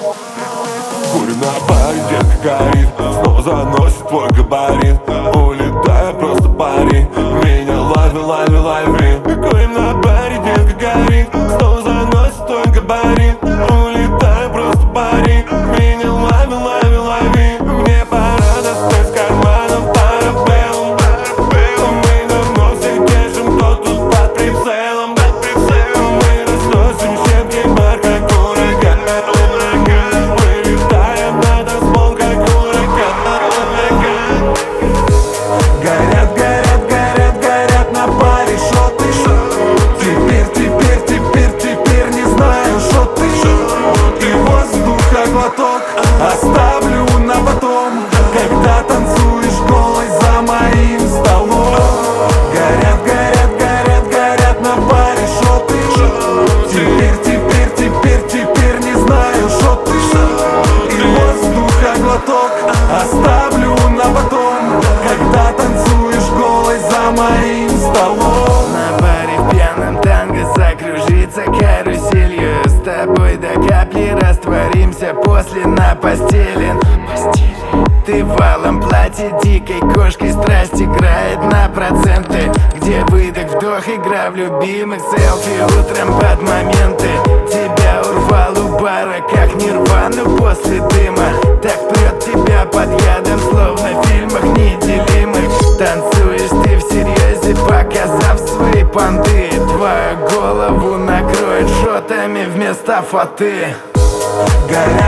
Курю на баре, детка горит, снова заносит твой габарит. Улетаю, просто пари, меня лови. Курим на баре, детка горит, снова заносит твой габарит. Улетаю, просто пари, меня лови. Мне пора достать карманом парабеллум. Мы давно все держим, кто тут под прицелом. Мы разносим щепки бар, как ураган. Вылетаем на танцпол, как ураган. Горят на баре шоты. Теперь не знаю, шо ты. И воздуха глоток оставлю на потом, когда танцуешь голой за моим столом. Горят на баре шоты. Теперь не знаю, шо ты. И воздуха глоток оставлю на потом, когда танцуешь голой за моим столом. На баре в пьяном танго закружиться каруселью. С тобой до капли растворимся после на постели. Ты в алом платье дикой кошкой, страсть играет на проценты. Где выдох, вдох, игра в любимых, селфи утром под моменты. Тебя урвал у бара, как нирвану после дыма. Так прет тебя под ядом, словно в фильмах неделимых. Танцуешь ты в серьезе, показав свои понты. Твою голову накроет шотами вместо фаты. Горят